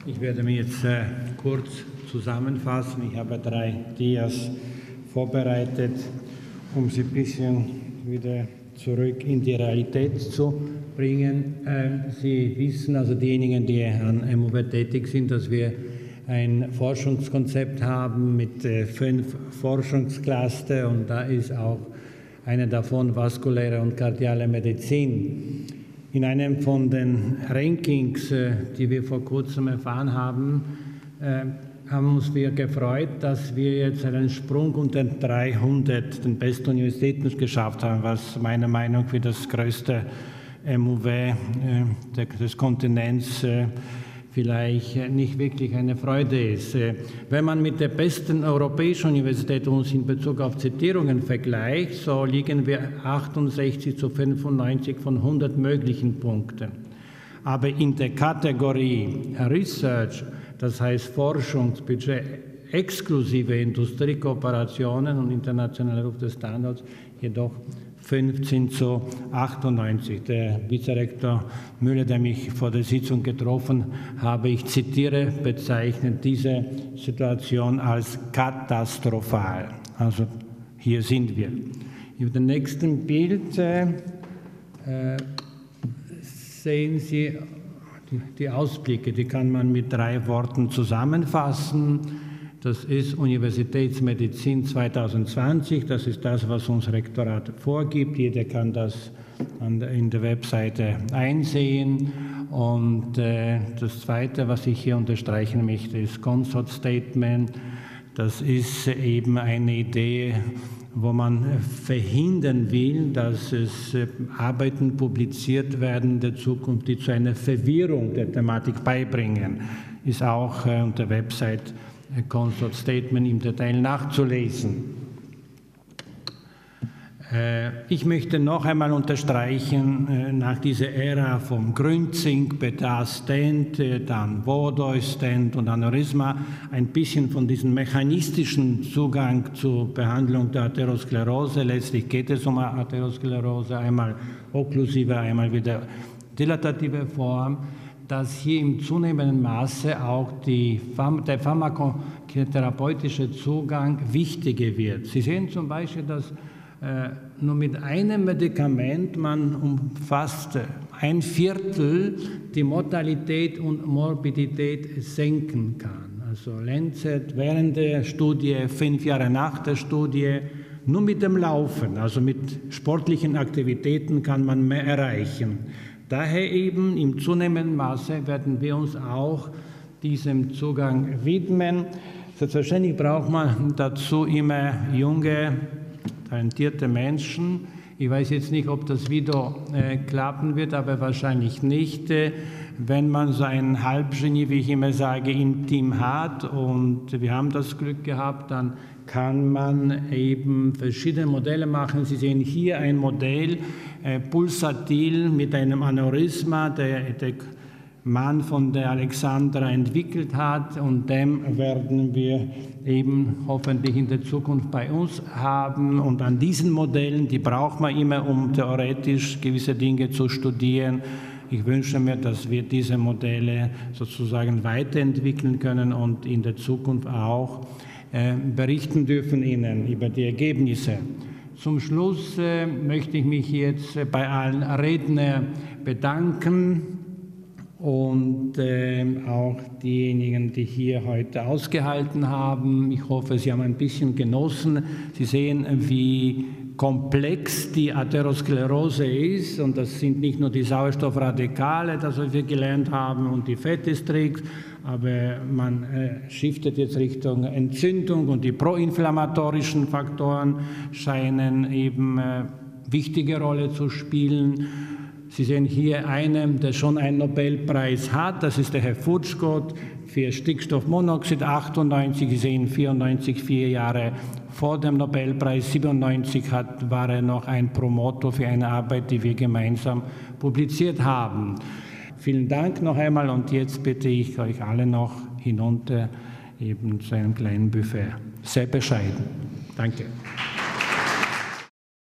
Ich werde mich jetzt kurz zusammenfassen. Ich habe 3 Dias vorbereitet, um Sie ein bisschen wieder zurück in die Realität zu bringen. Sie wissen, also diejenigen, die an MUW tätig sind, dass wir ein Forschungskonzept haben mit 5 Forschungscluster und da ist auch eine davon vaskuläre und kardiale Medizin. In einem von den Rankings, die wir vor kurzem erfahren haben, haben uns wir gefreut, dass wir jetzt einen Sprung unter den 300, den besten Universitäten geschafft haben, was meiner Meinung nach für das größte MUW des Kontinents vielleicht nicht wirklich eine Freude ist. Wenn man mit der besten europäischen Universität uns in Bezug auf Zitierungen vergleicht, so liegen wir 68 zu 95 von 100 möglichen Punkten. Aber in der Kategorie Research, das heißt Forschungsbudget exklusive Industriekooperationen und internationaler Ruf des Standards, jedoch 15 zu 98. Der Vizerektor Müller, der mich vor der Sitzung getroffen habe, ich zitiere, bezeichnet diese Situation als katastrophal. Also hier sind wir. In dem nächsten Bild sehen Sie die Ausblicke, die kann man mit 3 Worten zusammenfassen. Das ist Universitätsmedizin 2020, das ist das, was uns Rektorat vorgibt. Jeder kann das in der Webseite einsehen. Und das Zweite, was ich hier unterstreichen möchte, ist Consort Statement. Das ist eben eine Idee, wo man verhindern will, dass es Arbeiten publiziert werden in der Zukunft, die zu einer Verwirrung der Thematik beibringen. Ist auch unter der Website Consort Statement im Detail nachzulesen. Ich möchte noch einmal unterstreichen, nach dieser Ära vom Grünzink, Beta-Stent, dann Vodoi-Stent und Aneurysma, ein bisschen von diesem mechanistischen Zugang zur Behandlung der Atherosklerose. Letztlich geht es um Atherosklerose, einmal okklusive, einmal wieder dilatative Form, dass hier im zunehmenden Maße auch der pharmakotherapeutische Zugang wichtiger wird. Sie sehen zum Beispiel, dass nur mit einem Medikament man um fast 1/4 die Mortalität und Morbidität senken kann. Also Lancet während der Studie, 5 Jahre nach der Studie, nur mit dem Laufen, also mit sportlichen Aktivitäten kann man mehr erreichen. Daher eben im zunehmenden Maße werden wir uns auch diesem Zugang widmen. Selbstverständlich braucht man dazu immer junge, talentierte Menschen. Ich weiß jetzt nicht, ob das Video klappen wird, aber wahrscheinlich nicht. Wenn man so ein Halbgenie, wie ich immer sage, im Team hat und wir haben das Glück gehabt, dann kann man eben verschiedene Modelle machen. Sie sehen hier ein Modell, pulsatil mit einem Aneurysma, der Mann von der Alexandra entwickelt hat und dem werden wir eben hoffentlich in der Zukunft bei uns haben. Und an diesen Modellen, die braucht man immer, um theoretisch gewisse Dinge zu studieren. Ich wünsche mir, dass wir diese Modelle sozusagen weiterentwickeln können und in der Zukunft auch berichten dürfen Ihnen über die Ergebnisse. Zum Schluss möchte ich mich jetzt bei allen Rednern bedanken und auch diejenigen, die hier heute ausgehalten haben. Ich hoffe, Sie haben ein bisschen genossen. Sie sehen, wie komplex die Atherosklerose ist und das sind nicht nur die Sauerstoffradikale, das wir gelernt haben und die Fettestreaks, aber man shiftet jetzt Richtung Entzündung und die proinflammatorischen Faktoren scheinen eben wichtige Rolle zu spielen. Sie sehen hier einen, der schon einen Nobelpreis hat, das ist der Herr Furchgott für Stickstoffmonoxid, 98, Sie sehen 94, 4 Jahre vor dem Nobelpreis, 97 war er noch ein Promotor für eine Arbeit, die wir gemeinsam publiziert haben. Vielen Dank noch einmal und jetzt bitte ich euch alle noch hinunter eben zu einem kleinen Buffet. Sehr bescheiden. Danke.